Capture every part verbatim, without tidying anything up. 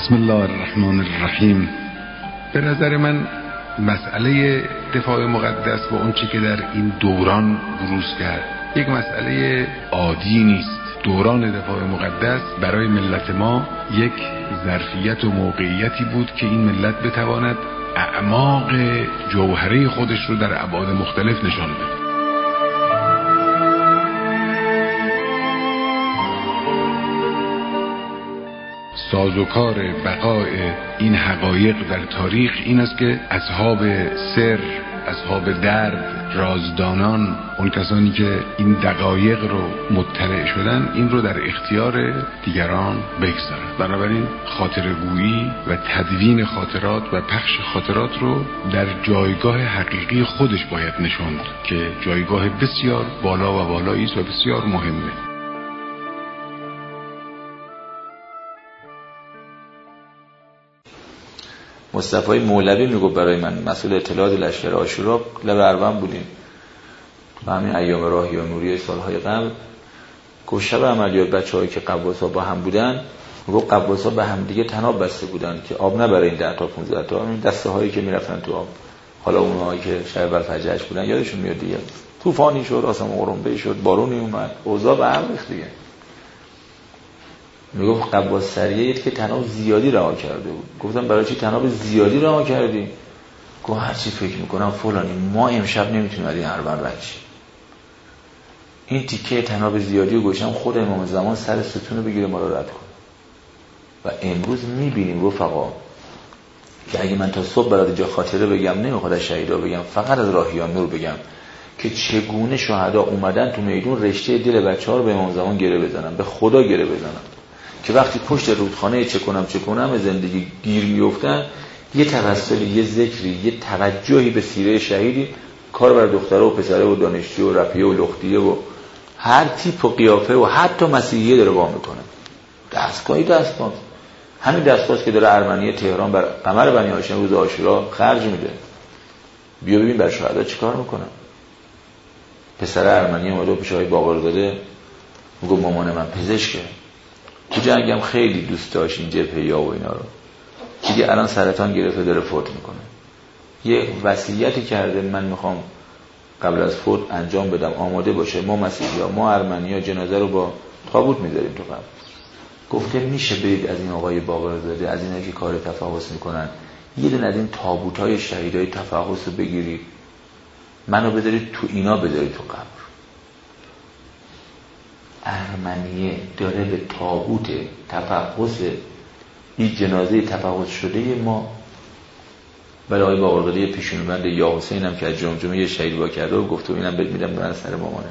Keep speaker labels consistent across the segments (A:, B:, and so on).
A: بسم الله الرحمن الرحیم. به نظر من مسئله دفاع مقدس و اون چی که در این دوران بروز کرد یک مسئله عادی نیست. دوران دفاع مقدس برای ملت ما یک ظرفیت و موقعیتی بود که این ملت بتواند اعماق جوهره خودش رو در ابعاد مختلف نشان بده. سازوکار بقای این حقایق در تاریخ این است که اصحاب سر، اصحاب درد، رازدانان، اون کسانی که این دقایق رو مطلع شدن این رو در اختیار دیگران بگذارن. بنابراین خاطرگویی و تدوین خاطرات و پخش خاطرات رو در جایگاه حقیقی خودش باید نشوند که جایگاه بسیار بالا و بالایی است و بسیار مهمه.
B: مصطفی مولوی میگفت برای من مسئول اطلاعات لشکر عاشورا لب اربعین بودیم و همین ایام راهی و نوری سالهای قبل. گفت شب عملیات بچه‌هایی که قواس‌ها با هم بودن، گفت قواس‌ها به هم دیگه تناب بسته بودن که آب نبره این ده تا پانزده تا، این دسته هایی که میرفتن تو آب. حالا اونهایی که شب بلفجرش بودن یادشون میاد دیگه، طوفانی شد، آسمون قرنبه شد، بارونی اومد، اوضاع به هم ریخت دیگه. میگفت قواس سریه که تناب زیادی رها کرده بود. گفتم برای چی تناب زیادی رها کردی؟ گفت هر چی فکر میکنم فلانی ما امشب نمیتونیم از این اربعین رد شیم. این تیکه تناب زیادی رو گوشم خود امام زمان سر ستون رو بگیره ما رو رد کن. و امروز میبینیم رفقا که اگه من تا صبح برای جا خاطره بگم، نمیخواد از شهیدا بگم، فقط از راهیان نور بگم که چگونه شهدا اومدن تو میدون رشته دل بچه‌ها رو به امام زمان گره بزنن، به خدا گره بزنن، که وقتی پشت رودخانه چه کنم چه کنم زندگی گیر میافتن یه توسلی، یه ذکری، یه توجهی به سیره شهیدی کار بر دختره و پسره و دانشجو و رفیه و لختیه و هر تیپ و قیافه و حتی مسیحیه داره وا میکنه. دستگاهی دستگاه همین دستگاهی که داره ارمنی تهران بر قمر بنی هاشم روز عاشورا خرج میده. بیا ببین بر شهدا چیکار میکنن. پسر ارمنی اومده پیش آقای باقرزاده میگه مامان من پزشکه، تو جنگم خیلی دوست داشت این جبهه‌ای و اینا رو، دیگه الان سرطان گرفته داره فوت میکنه. یه وصیتی کرده من میخوام قبل از فوت انجام بدم، آماده باشه. ما مسیحی‌ها، ما ارمنی‌ها جنازه رو با تابوت میذاریم تو قبر. گفته میشه برید از این آقای باقرزاده، از اینا که کار تفحص میکنن، یه دونه از این تابوت‌های شهیدای تفحص رو بگیرید، منو بذارید تو اینا، بذارید تو قبر. ارمنیه داره به تابوت تفحص این جنازه تفحص شده ما. ولی آقای باقرزاده پیشونبند یا حسین هم که از جمجمه شهید با کرده و گفته اینم بهت میدم برن سر مامانت.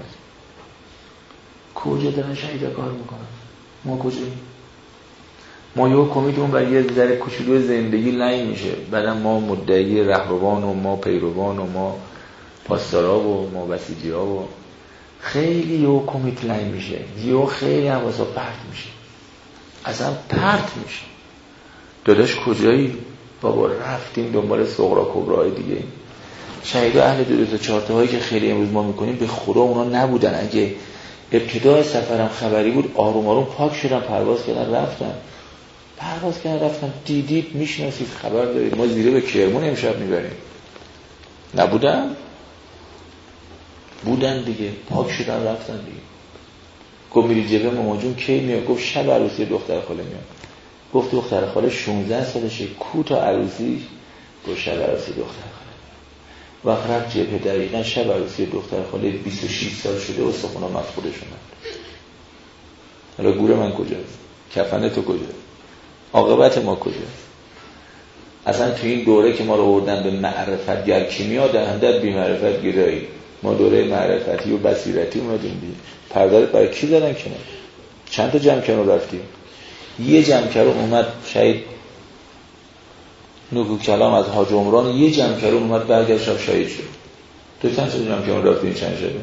B: کجا دارن شهیدا کار میکنن؟ ما کجاییم؟ ما یه کمیتمون برای یه ذره کوچولو زندگی لنگ میشه، بعدم ما مدعی رهروان و ما پیروان و ما پاسدارا و ما بسیجی‌ها و خیلی یه کمیت لنگ میشه، یه خیلی حواسا پرت میشه، اصلا پرت میشه. داداش کجایی؟ بابا رفتیم دنبال صغرا کبراهای دیگه. شهیدا اهل دو تا چهار تا هایی که خیلی امروز ما میکنیم به خدا اونا نبودن. اگه ابتدای سفرم خبری بود آروم آروم پاک شدن، پرواز کردن رفتن پرواز کردن رفتن دیدید میشناسید خبر دارید ما زیره به کرمان امشب میبریم. نبودن؟ بودن دیگه، پاک شدن رفتن دیگه. گفت میری جبه مامان جون کی میاد؟ گفت شب عروسی دختر خاله میاد. گفت دختر خاله شانزده سالشه، کو تا عروسی؟ گفت شب عروسی دختر خاله. وقت رفت جبه دقیقا شب عروسی دختر خاله بیست و شش سال شده و سخونا مفقوده شدن. حالا گور من کجاست؟ کفن تو کجاست؟ عاقبت ما کجاست؟ اصلا تو این دوره که ما رو آوردن به معرفت گر کیمیا دهنده بی معرفت گرایی، ما دوره معرفتی و بصیرتی اومدیم دیگه. پردارت برای کی دادن کنار؟ چند تا جمع کنار رفتیم؟ یه جمع کنار اومد شهید نگو کلام از حاج عمران، یه جمع کنار اومد برگشت شب شهید شد. تو چند تا جمع کنار رفتیم چند شبه؟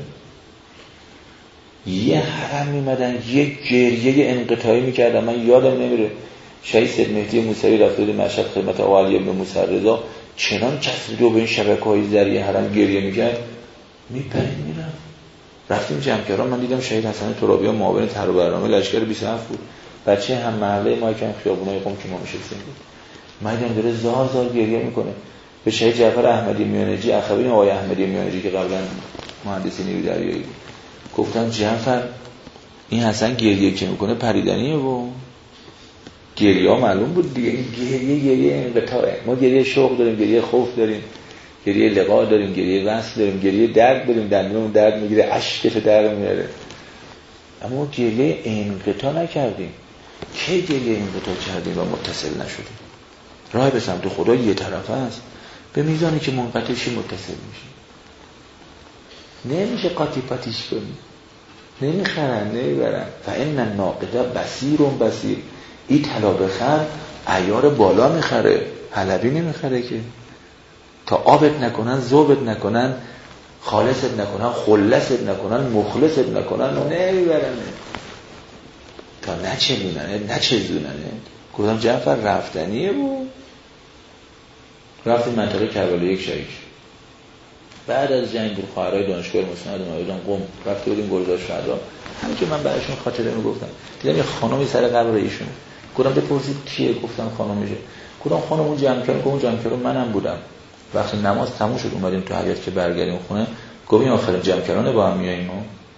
B: یه حرم میمدن یه گریه انقطاعی میکردن. من یادم نمیره شهید سید مهدی موسوی رفته بود مشهد خدمت آقا علی ابن موسی رضا، چنان چسبیده و به این شبکه‌های ذریع حرم گریه میکرد. میپرید میرم. رفتیم جمع کردن، من دیدم شهید حسن ترابی معاون طرح و برنامه لشکر بیست و هفت بود، بچه هم محله ما که خیابونای قم که ما میشستیم بود، مردم داره زار زار گریه میکنه. به شهید جعفر احمدی میانجی، اخوین آقای احمدی میانجی که قبلا مهندسی نیروی دریایی بود، گفتن جعفر این حسن گریه که میکنه پریدنیه و گریه ها معلوم بود دیگه، این گریه گریه انقطاعه. ما گریه شوق داریم، گریه خوف داریم، گریه لقا داریم، گریه وصل داریم، گریه درد داریم، دندونمون درد میگیره، اشکش در میاره. اما گریه انقطاع نکردیم. کی گریه انقطاع کردیم و متصل نشدیم؟ راه به سمت خدا یه طرفه است، به میزانی که منقطع شی متصل میشی. نمیشه قاطی پاتیش کنی، نمیخرن نمیبرن. فإن الناقد بصیر بصیر، این طلا بخر عیار بالا میخره، حلبی نمیخره که. تا آبت نکنن، ذوبت نکنن، خالصت نکنن، خلصت نکنن، مخلصت نکنن نمیبرن. تا نچلوننه نچزوننه. گفتم جعفر رفتنیه بود. رفتیم منطقه کربلا یک شهید. بعد از جنگ بود، خواهرای دانشگاه مسند نایدان قم رفته بودیم گلزار شهدا. همین که من براشون خاطره میگفتم، دیدم یه خانمی سر قبر ایشون. گفتم بپرسید کیه؟ گفتن خانمشه. گفتم خانم اون جمع کرد، اون جمع کرد منم بودم. وقتی نماز تموم شد اومدیم تو حیاط که برگردیم خونه، گفتیم آخر جمع کردن با هم میاییم.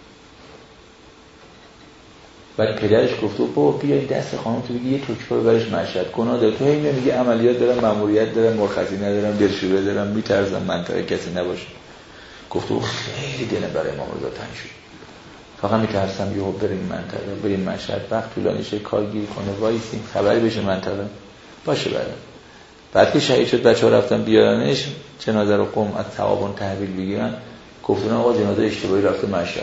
B: بعد پدرش گفت بابا بیای دست خانم تو بگی یه توکپا ببرش مشهد، گناه داره. تو هی میگی عملیات دارم، ماموریت دارم، مرخصی ندارم، دلشوره دارم، میترسم منطقه کسی نباشه. گفت خیلی دل برای امام رضا تنگ شد، فقط میترسم یهو بریم منطقه، بریم مشهد، وقت طولانی شه، کارگیر کنه، وایسیم خبری بشه منطقه باشه. بعد بعد که شهید شد بچه‌ها رفتن بیارنش جنازه رو قم از تعاون تحویل بگیرن، گفتن آقا جنازه اشتباهی رفته مشهد.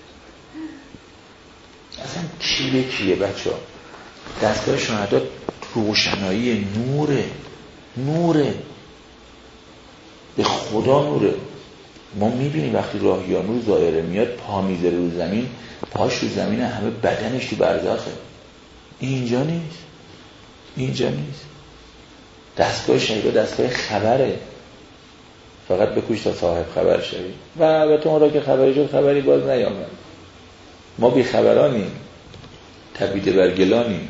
B: اصلا کیه کیه بچه‌ها؟ دستگاه شهدا روشنایی نوره، نوره به خدا نوره. ما میبینیم وقتی راهیانو زائره میاد پا میذاره رو زمین، پاش رو زمینه، همه بدنش تو برزخه. اینجا نیست، اینجا نیست. دستگاه شهیدا دستگاه خبره، فقط بکوش تا صاحب خبر شوی. و البته اون را که خبری شد خبری باز نیامد. ما بی خبرانیم، تبیده بر گلانیم،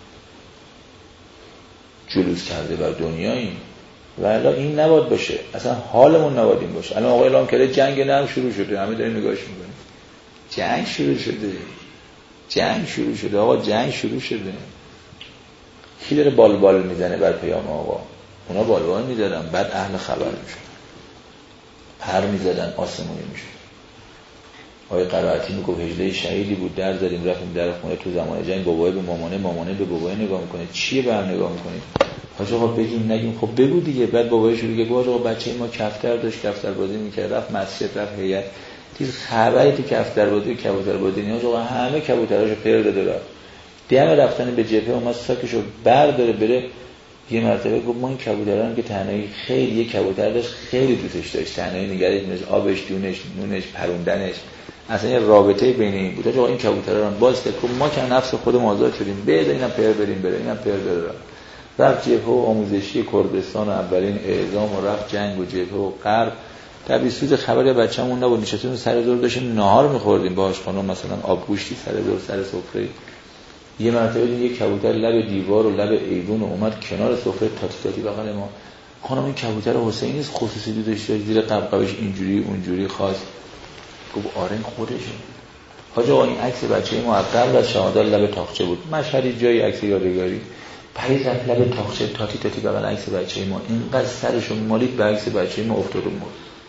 B: جلوس کرده بر دنیاییم. و الان این نباید باشه، اصلا حالمون نباید این باشه. الان آقای اعلام کرده جنگ نرم شروع شده، همه داریم نگاهش میکنیم. جنگ شروع شده، جنگ شروع شده آقا، جنگ شروع شده. کی داره بالبال میزنه بر پیام آقا؟ اونا بالبال میزدن، بعد اهل خبر میشن، پر میزدن، آسمونی میشن. آقای قرائتی میگه هجده شهیدی بود، در زدیم رفتیم در خونه تو زمان جنگ، بابای به مامانه، مامانه به بابای نگاه میکنه. چیه به هم نگاه میکنید؟ حاج آقا بگیم نگیم؟ خب بگو دیگه. بعد بابای شروع میگه حاج آقا بچه ما کفتر داشت، کفتر بازی میکرد، رفت مسجد، رفت هیئت، دید خبری تو کفتر بازی، کبوتر بازی نه. حاج آقا همه کبوتراشو پر داده رفت. دم رفتن به جبهه اومد ساکشو برداره بره. یه مرتبه گفت ما این کبوتران که تنهایی خیلی، یه کبوتر داشت خیلی دوستش داشت، تنهایی نگردش می‌داشت، آبش، دونش، نونش، پروندنش، اصلا یه رابطه بین این بود. آقا این کبوتران باز کرد، ما که نفس خودمون آزاد شدیم، بده اینا پر بریم بره، اینا پر بره. رفت جبهه و آموزشی کردستان و اولین اعزام و رفت جنگ و جبهه و غرب. تبیسوز خبری بچه‌مون نبود، نشستیم سر دور داشتیم نهار می‌خوردیم باهاش، خانم مثلا آبگوشتی سر دور سر سفره. یه مرتبه دیدیم یک کبوتر لب دیوار و لب ایوون اومد کنار سفره تاتی تاتی بغل ما. خانم این کبوتر حسین نیست خصوصی دیدش زیر قبقبش اینجوری اونجوری خاص. گفت آره این خودشه. حاج آقا این عکس بچه ما قبل از شهادت لب تاقچه بود، مشهدی جای عکس یادگاری. پریز رفت لب تاقچه تاتی تاتی بغل عکس بچه ما، اینقدر سرشون مالید به عکس بچه ما افتاد و مرد.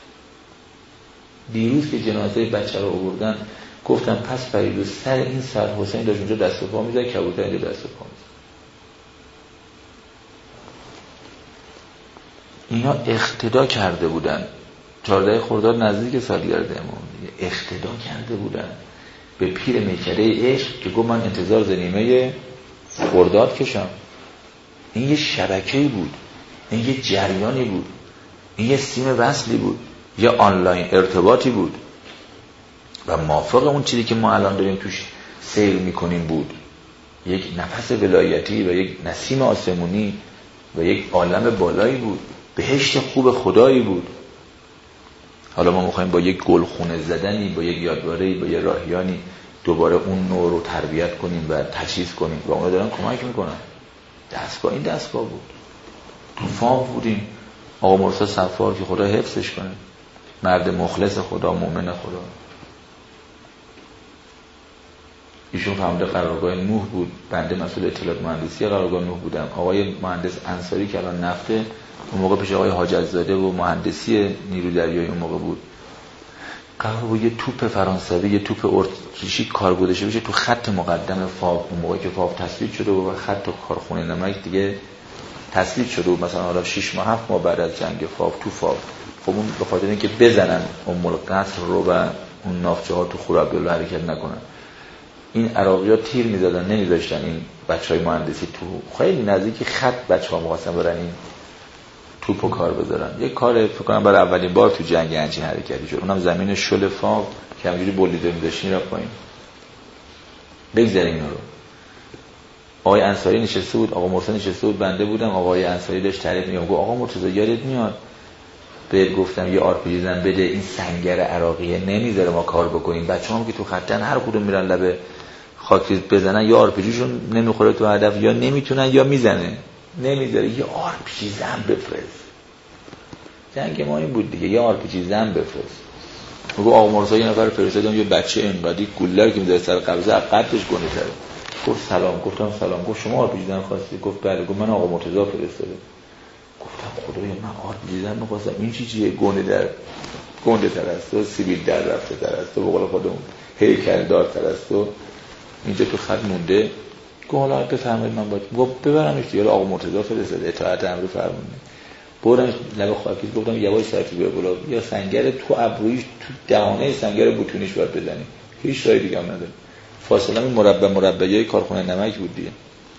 B: دیروز که جنازه بچه رو آوردن گفتم پس فرید سر این سر حسین داشت اونجا دست و پا میزد، کبوتر اینجا دست و پا میزد. اینا اقتدا کرده بودن. چهارده خرداد نزدیک سالگرد امام دیگه، اقتدا کرده بودن به پیر میکده عشق که گفت من انتظار زنیمه خرداد کشم. این یه شبکه‌ای بود، این یه جریانی بود، این یه سیم وصلی بود، یه آنلاین ارتباطی بود و موافق اون چیزی که ما الان داریم توش سیر میکنیم بود. یک نفس ولایتی و یک نسیم آسمونی و یک عالم بالایی بود، بهشت خوب خدایی بود. حالا ما میخوایم با یک گلخونه زدنی، با یک یادواره‌ای، با یک راهیانی دوباره اون نوع رو تربیت کنیم و تجهیز کنیم و اونا دارن کمک میکنن. دستگاه این دستگاه بود. تو فام بودیم. آقا مرتضی صفار که خدا حفظش کنه، مرد مخلص خدا، مؤمن خدا، ایشون فرمانده قرارگاه نوح بود، بنده مسئول اطلاعات مهندسی قرارگاه نوح بودم. آقای مهندس انصاری که الان نفته، اون موقع پیش آقای حاجت زاده و مهندسی نیرو دریایی اون موقع بود، قرار بود یه توپ فرانسوی، یه توپ اتریشی کار گذاشته بشه تو خط مقدم فاو. اون موقع که فاو تثبیت شده و خط کارخونه نمک دیگه تثبیت شده و مثلا حالا شش ماه هفت ماه بعد از جنگ فاو تو فاو، خب اون به خاطر اینکه بزنن ام القصر رو و اون نافچه ها تو خور عبدالله حرکت نکنن، این عراقی‌ها تیر می‌زدن، نمی‌ذاشتن این بچهای مهندسی تو خیلی نزدیک خط بچه‌ها می‌خواستن برن این توپو کار بذارن. یک کار فکر کنم برای اولین بار تو جنگ همچین حرکتی شد، اونم زمین شل فاو که همینجوری بریده می‌داشتین رفت پایین. بگذاریم اینا رو. آقای انصاری نشسته بود، آقا مرتضی نشسته بود، بنده بودم. آقای انصاری داشت تعریف می‌کرد، گفت آقا مرتضی یادت میاد بهت گفتم یه آر پی جی زن بده، این سنگر عراقیه نمیذاره ما کار بکنیم. بچه‌هام که تو خطن هر کدوم میرن لب خاکریز بزنن، یا آر پی جیشون نمیخوره تو هدف، یا نمیتونن یا میزنه، نمیذاره. یه آر پی جی زن بفرست. جنگ ما این بود دیگه، یه آر پی جی زن بفرست. میگه آقا مرتضی یه نفر فرستادم، یه بچه اینقدی گلر که میذاره سر قبضه قدش گنده تره. گفت سلام. گفتم سلام. گفت شما آر پی جی زن خواستی؟ گفت بله. گفت من آقا مرتضی فرستاده. گفتم خدایا من آر پی جی زن می‌خواستم، این چی چیه؟ گنده در گنده تر است و سیبیل در رفته تر است و به قول خودمون هیکل دار تر است و اینجا تو خط مونده. گفت حالا بفرمایید من باید. گفت ببرمش دیگه. آقا مرتضی فرستاده، اطاعت امر فرمانده. بردمش لب خاکی. گفتم یواش سرت بیار بالا، یا سنگر تو ابرویش تو دهانه سنگر بوتونیش باید بزنی، هیچ راه دیگه هم نداره. فاصله مربع مربعای کارخونه نمک بود دیگه.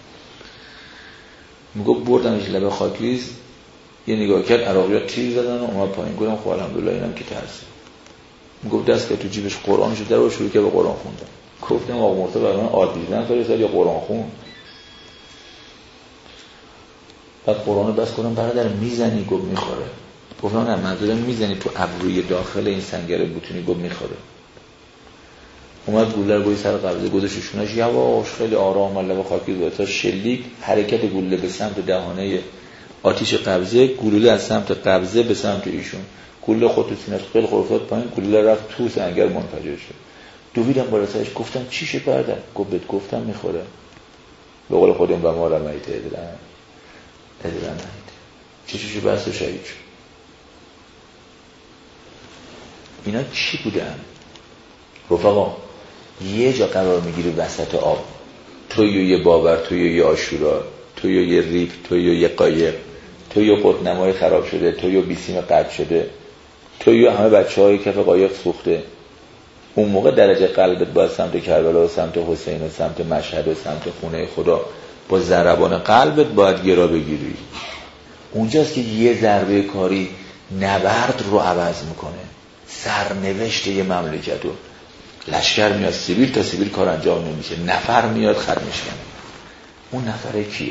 B: میگفت بردمش لب خاکریز، یه نگاه کرد، عراقی‌ها تیر زدن و اومد پایین. گفتم خب الحمدلله اینم که ترسید. میگفت دست که تو جیبش قرآنشو در و شروع کرد به قرآن خوندن. گفتم آقا مرتضی برای من آدیدن فرستاد یا قرآن خون؟ بعد قرآنو بس کنم برادر میزنی؟ گفت میخوره. گفتم نه منظورم میزنی تو ابروی داخل این سنگر بوتونی؟ گفت میخوره. اومد گوله رو گوی سر قبضه گذاشت شونش، یواش خیلی آرام لب خاکی زد تا شلیک حرکت گوله به سمت دهانه آتیش قبضه، گلوله از سمت قبضه به سمت ایشون، گلوله خود تو سینه‌اش خیلی خورفت پایین، گلوله رفت تو سنگر منفجر شد. دویدم بالا سرش. گفتم چی شد برادر؟ گفت بهت گفتم میخوره. به قول خودم و ما رمیت ادرن ادرن چی چی شد؟ بس شهید شد. اینا چی بودن؟ رفقا یه جا قرار میگیری وسط آب، توی یه باور، توی یه آشورا، توی یه ریف، توی یه قایق، توی خودنمای خراب شده، توی بیسیم قطع شده، توی همه بچه های کف قایق سوخته. اون موقع درجه قلبت باید سمت کربلا و سمت حسین و سمت مشهد و سمت خونه خدا با ضربان قلبت باید گرا بگیری. اونجاست که یه ضربه کاری نبرد رو عوض میکنه، سرنوشت یه مملکت رو. لشکر میاد سیبیل تا سیبیل کار انجام نمیشه، نفر میاد خط میشکنه. اون نفره کیه؟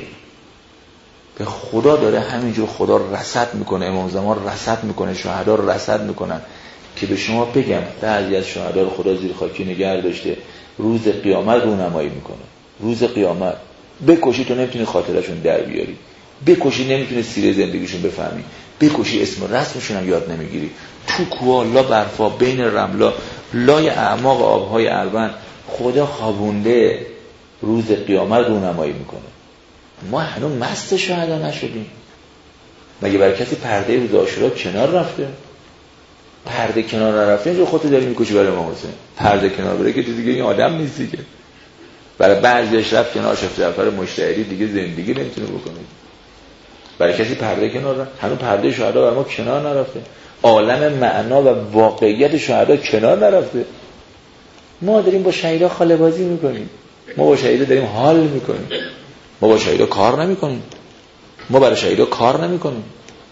B: به خدا داره همینجور خدا رصد میکنه، امام زمان رصد میکنه، شهدا رو رصد میکنن که به شما بگم بعضی از شهدا رو خدا زیر خاکی نگه داشته، روز قیامت رونمایی میکنه. روز قیامت بکشی تو نمیتونی خاطرشون در بیاری، بکشی نمیتونی سیره زندگیشون بفهمی، بکشی اسم رسمشون هم یاد نمیگیری. تو کوها لا برفا بین رملا لای اعماق آبهای الوان خدا خوابونده روز قیامت رونمایی میکنه. ما هنوز مست شهدا نشدیم. مگه برای کسی پرده روز عاشورا کنار رفته؟ پرده کنار نرفته اینجا خودت داری میکشی برای امام حسین. پرده کنار بره که تو دیگه این آدم نیستی که. برای بعضیش رفت کنار شیخ جعفر مشتعلی دیگه زندگی نمیتونه بکنه. برای کسی پرده کنار رفت. هنوز پرده شهدا برای ما کنار نرفته. عالم معنا و واقعیت شهدا کنار نرفته. ما داریم با شهیدا خاله بازی میکنیم. ما با شهیدا داریم حال میکنیم. ما با شهیدا کار نمیکنیم. ما برای شهیدا کار نمیکنیم.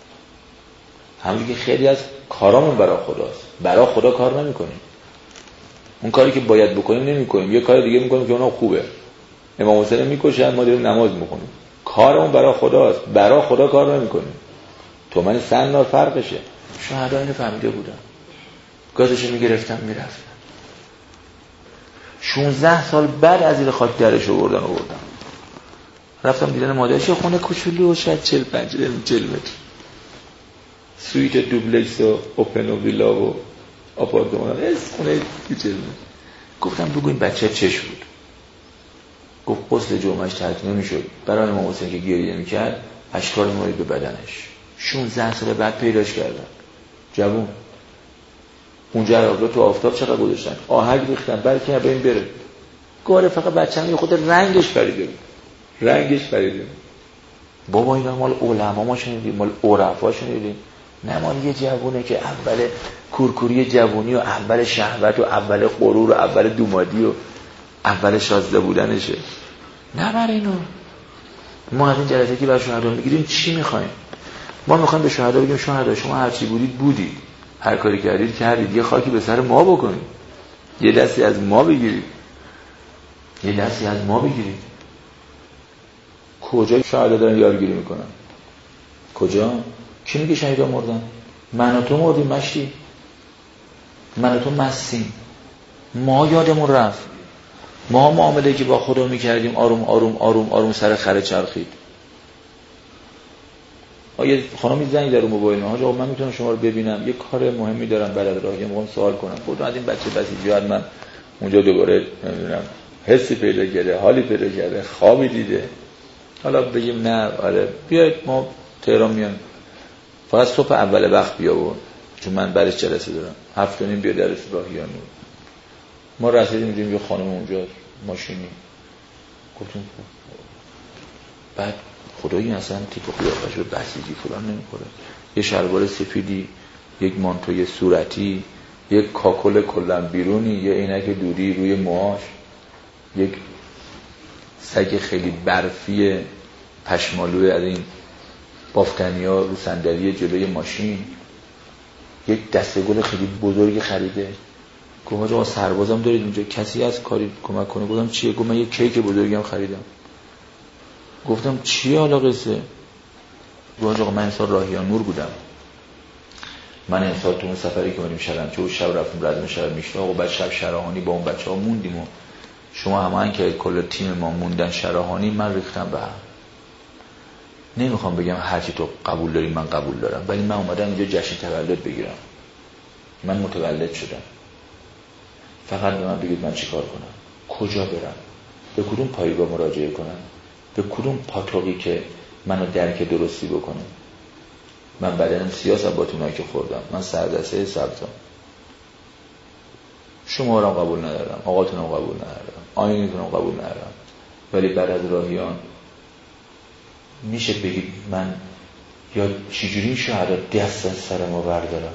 B: همون که خیلی از کارامون برای خداست. برای خدا کار نمیکنیم. اون کاری که باید بکنیم نمیکنیم. یه کار دیگه میکنیم که اونها خوبه. امام حسین میکشن، ما داریم نماز میخونیم. کارمون برای خداست. برای خدا کار نمیکنیم. تو من سن فرقشه. شهدا اینو فهمیده بودن. گازشو میگرفتن میرفتن. شانزده سال بعد از زیر خاک درش آوردن آوردن رفتم دیدن مادرش، خونه کوچولو شاید چهل پنجاه متر، سویت دوبلکس و اوپن و ویلا و آپارتمان، از خونه کوچولو. گفتم بگو این بچه چش بود؟ گفت غسل جمعهش ترک نمیشد، برای امام حسین که گریه میکرد اشکال می‌آمد به بدنش. شانزده سال بعد پیداش کردن، جوون. اونجا عراقی تو آفتاب چقدر گذاشتن، آهک ریختن بلکه ببین بره. گاره فقط بچه‌م یه خود رنگش پریده بود، رنگش پریده. بابا اینا مال علما ما شنیدیم، مال عرفا شنیدیم، نه مال یه جوونه که اول کورکوری جوونی و اول شهوت و اول غرور و اول دومادی و اول شازده بودنشه. نه برای اینو ما از این جلسه که بر شهدا میگیریم چی میخوایم؟ ما میخوایم به شهدا بگیم شهدا شما هر چی بودید بودید، هر کاری کردید کردید، یه خاکی به سر ما بکنید، یه دستی از ما بگیرید، یه دستی از ما بگیرید. کجا شهدا دارن یارگیری میکنن؟ کجا؟ کی میگه شهیدا مردن؟ من و تو مردیم مشتی، من و تو مستیم، ما یادمون رفت، ما معامله که با خدا میکردیم آروم آروم آروم آروم سر خره چرخید. آیه خانمی زنگ در موبایل من، آقا من میتونم شما رو ببینم، یه کار مهمی دارم بلد راهی، میخوام سوال کنم. خودم از این بچه بسیجی من اونجا دوباره نمیدونم حسی پیدا کرده، حالی پیدا کرده، خوابی دیده، حالا بگیم نه آره بیاید ما تهران میام، فقط صبح اول وقت بیا بود چون من برش جلسه دارم، هفت و نیم بیا درس راهیان. ما رسیدیم میدیم یه خانم اونجا ماشینی، گفتیم بعد خدایی اصلا تیپ و قیافش به بسیجی فلان نمیخوره، یه شلوار سفیدی، یک مانتوی صورتی، یک کاکل کلن بیرونی، یه عینک دودی روی موهاش، یک سگ خیلی برفی پشمالوی از این بافتنیا رو صندلی جلوی ماشین، یک دسته گل خیلی بزرگی خریده. گفتم آقا سربازم دارید اونجا، کسی از کاری کمک کنه؟ گفتم چیه؟ گفت من یک کیک بزرگی هم خریدم. گفتم چیه حالا قصه؟ گفت آقا من امسال راهیان نور بودم، من امسال تو اون سفری که بریم شلمچه و شب رفتیم ردم شب میشتاق و بعد شب شراهانی با اون بچه ها موندیم و شما همه که کل تیم ما موندن شراهانی، من ریختم به هم. نمیخوام بگم هرچی تو قبول داری من قبول دارم، ولی من اومدم اینجا جشن تولد بگیرم، من متولد شدم، فقط به من بگید من چی کار کنم، کجا برم، به کدوم پایگاه مراجعه کنم، به کدوم پاتوقی که منو درک درستی بکنه. من بدنم سیاست با تونایی که خوردم، من سردسته سبزم، شما را قبول ندارم، آقاتونم قبول ندارم، آینتونم قبول ندارم، ولی بعد از راهیان میشه بگید من یا چجوری شهدا دست از سر ما بردارم؟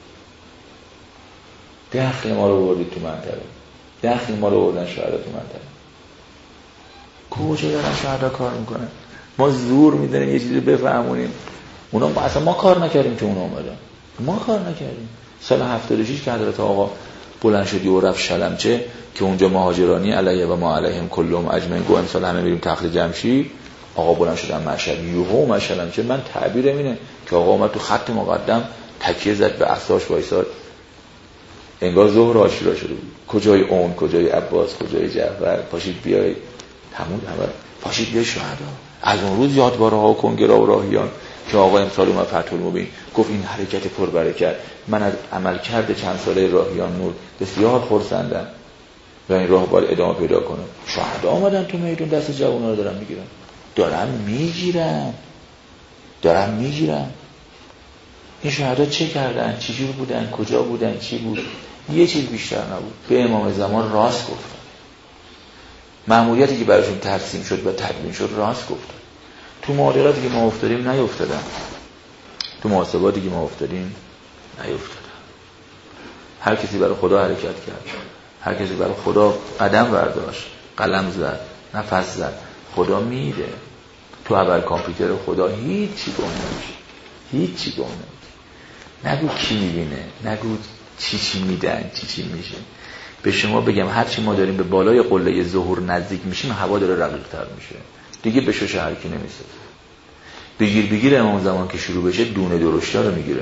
B: داخل ما رو بردید تو منطقه، داخل ما رو بردن شهدا تو منطقه. کجا دارن شهدا کار میکنن؟ ما زور میدنیم یه چیزی بفهمونیم، اونا ما اصلا ما کار نکردیم که اونا اومدن، ما کار نکردیم. سال هفتاد و شش که حضرت آقا بلند شدی و رفت شلمچه که اونجا مهاجرانی علیه و ما علیهم کلهم اجمعین، گو امسال همه بریم تخت جمشید. آقا بلند شدن مشهد یوهو مشهدم چه من تعبیرم اینه که آقا اومد تو خط مقدم تکیه زد به عصاش وایساد، انگار ظهر عاشورا شده بود. کجای اون، کجای عباس، کجای جعفر؟ پاشید بیای تموم همه پاشید بیای شهدا. از اون روز یادوارها و کنگرها و راهیان که آقا امسال اومد فتح المبین گفت این حرکت پربرکت، من از عمل کرده چند ساله راهیان نور بسیار خرسندم و این راه باید ادامه پیدا کنه. شهدا آمدن تو میدون دست جوونا رو دارن میگیرن، دارن میگیرن دارن میگیرن این شهدا چه کردن، چی جور بودن، کجا بودن، چی بود؟ یه چیز بیشتر نبود، به امام زمان راست گفتن، مأموریتی که براشون ترسیم شد و تدوین شد راست گفتن، تو معادلاتی که ما افتادیم نیفتادن، تو محاسباتی که ما افتادیم نیفتادن. هر کسی برای خدا حرکت کرد، هر کسی برای خدا قدم برداشت، قلم زد، نفس زد، خدا میده. تو اول کامپیوتر خدا هیچی گم نمیشه، هیچی گم نمیشه. نگو کی میبینه، نگو چی چی میدن، چی چی میشه. به شما بگم هرچی ما داریم به بالای قله ظهور نزدیک میشیم هوا داره رقیق‌تر میشه دیگه، به شش هر کی نمیسه. بگیر بگیر امام زمان که شروع بشه دونه درشتا رو میگیره.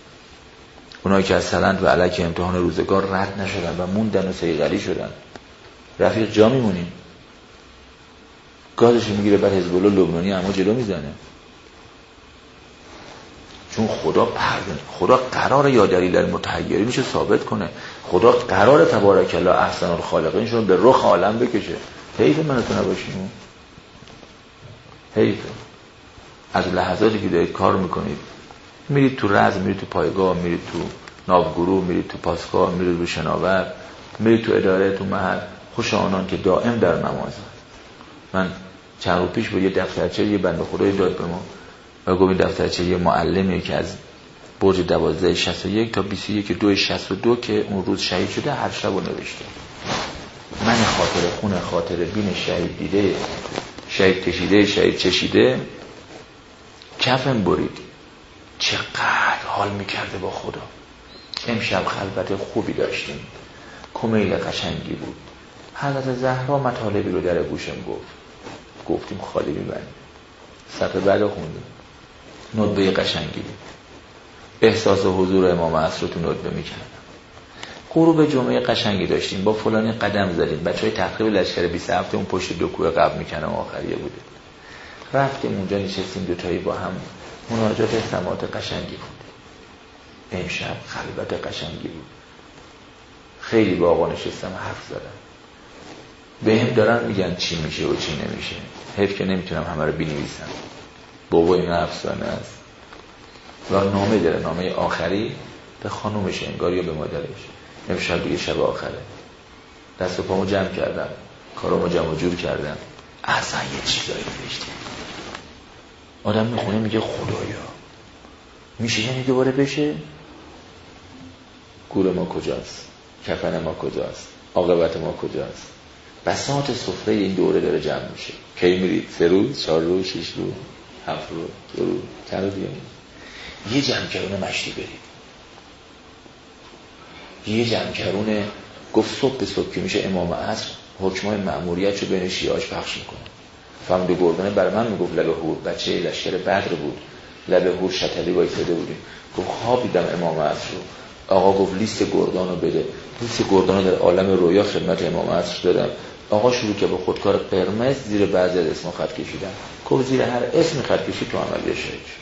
B: اونایی که از سلند و علک امتحان روزگار رد نشدن و موندن و صیقلی شدن رفیق جا میمونیم. گازش میگیره بعد حزب الله لبنانی اما جلو میزنه. چون خدا پرد خدا قرار یا دلیل المتحیرین میشه ثابت کنه. خدا قرار تبارک الله احسن الخالقین شون به رخ عالم بکشه. حیف من تو نباشیم. حیف. از لحظاتی که دارید کار میکنید میرید تو رزم، میرید تو پایگاه، میرید تو ناوگروه، میرید تو پاسگاه، میرید رو شناور، میرید تو اداره، تو محل، خوش آنان که دائم در نماز. من چند روز پیش با یه دفترچه یه بنده خدای داد به ما و گفت این دفترچه یه معلمی که از برج دوازده شصت و یک تا بیست و یک دو شصت و دو که اون روز شهید شده هر شب رو نوشته. من خاطر خون خاطر بین شهید دیده، شهید کشیده، شهید چشیده کفم برید. چقدر حال میکرده با خدا. امشب خلوت خوبی داشتیم، کمیل قشنگی بود. حضرت زهرا مطالبی رو در گوشم گفت، گفتیم خالی میبندیم. صفحه بعد خوندیم، ندبه قشنگی بود. احساس حضور امام عصر رو تو ندبه میکردم. غروب جمعه قشنگی داشتیم، با فلانی قدم زدیم. بچه های تقریب لشکر بیست هفته اون پشت دو کوه قبل میکنم آخریه بوده. رفتیم اونجا نشستیم دوتایی با هم، مناجات سماعت قشنگی بود. امشب خلوت قشنگی بود. خیلی با آقا نشستم حرف زدم. به هم دارن میگن چی میشه و چی نمیشه. حیف که نمیتونم همه رو بنویسم. بابا این افسانه است. و نامه داره، نامه آخری به خانومش انگار یا به مادرش. امشب دیگه شب آخره. دست و پامو جمع کردم، کارامو جمع جور کردم. اصلا یه چیزایی نوشتیم. آدم میخونه میگه خدایا میشه یعنی دوباره بشه؟ گور ما کجاست؟ کفن ما کجاست؟ عاقبت ما کجاست؟ بساط سفره این دوره داره جمع میشه. کی میرید؟ سه روز، چهار روز، شش روز، هفت روز، دو روز، چند روز دیگه یه جمع کرونه مشتی برید. یه جمع کرونه گفت صبح به صبح که میشه امام عصر حکمای مأموریت رو بین شیعه‌اش پخش میکنه. فهمید گردانه برای من میگفت لبه هور، بچه لشکر بدر بود، لبه هور شتلی وایساده بودیم. گفت خواب دیدم امام عصر رو. آقا گفت لیست گردان رو بده. لیست گردان رو در عالم رویا خدمت امام عصر دادم. آقا شروع که به خودکار قرمز زیر بعضی از اسم خط کشیدن. گفت زیر هر اسم خط کشید تو عملیه شهید شد.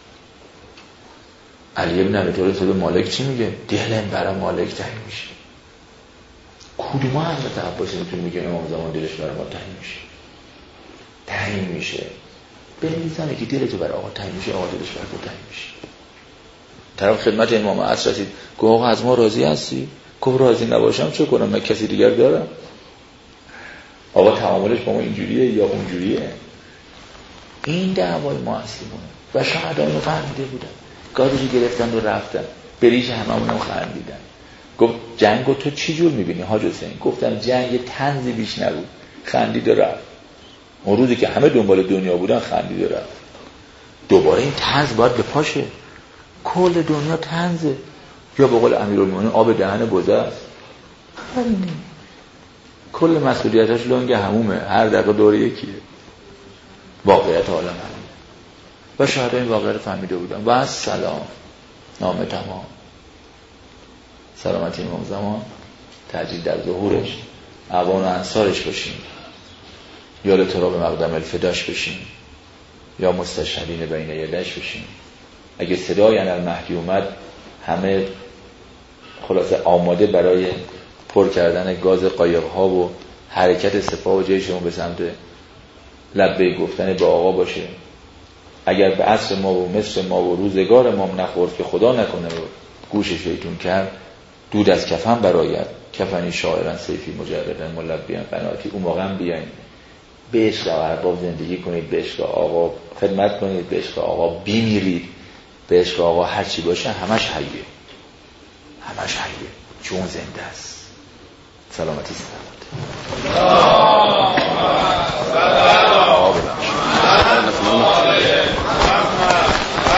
B: علی ابن ابی طالب به مالک چی میگه؟ دلم برای مالک تنگ میشه. کدوم حضرت عباسی میتونه میگه امام زمان دلش برای ما تنگ میشه؟ تنگ میشه. بنویسن که دلت برای آقا تنگ میشه، آقا دلش برای تو تنگ میشه. طرف خدمت امام عصر رسید، گفت آقا از ما راضی هستی؟ گفت راضی نباشم چه کنم، من کسی دیگر دارم؟ آقا تعاملش با ما اینجوریه یا اونجوریه؟ این دعوای ما اصلیمونه و شاید اینو فهمیده بودن. گازشو گرفتن و رفتن، بریش هممونم خندیدن. گفت جنگو تو چی جور میبینی حاج حسین؟ گفتم جنگ طنزی بیش نبود. خندید و رفت. اون روزی که همه دنبال دنیا بودن خندید و رفت. دوباره این طنز باید بپاشه. کل دنیا طنزه، یا به قول امیرالمومنین آب دهن بوزه است. همینه. کل مسئولیتش لنگ همومه، هر دقیقه دور یکیه. واقعیت عالم همینه. و شاید این واقعیت رو فهمیده بودن. و از سلام نامه تمام. سلامتی امام زمان، تعجیل در ظهورش، اعوان و انصارش باشیم، یا لطراب مقدم الفداش بشیم، یا مستشهدین بین یدش بشیم. اگه صدای انالمهدی اومد همه خلاصه آماده برای پر کردن گاز قایق‌ها و حرکت سپاه و جیشمون به سمت لبیک گفتن به آقا باشه. اگر به عصر ما و مصر ما و روزگار ما نخورد که خدا نکنه و گوش شیطون کرد، دود از کفن براید، کفنی شاعرن سیفی مجردن ملبیان قناتی. اون موقع هم بیاین به عشق ارباب زندگی کنید، به عشق آقا خدمت کنید، به عشق آقا بیمیرید، به عشق آقا هر چی باشه همش حیه، همش حیه چون زنده است. سلامتی سلامت.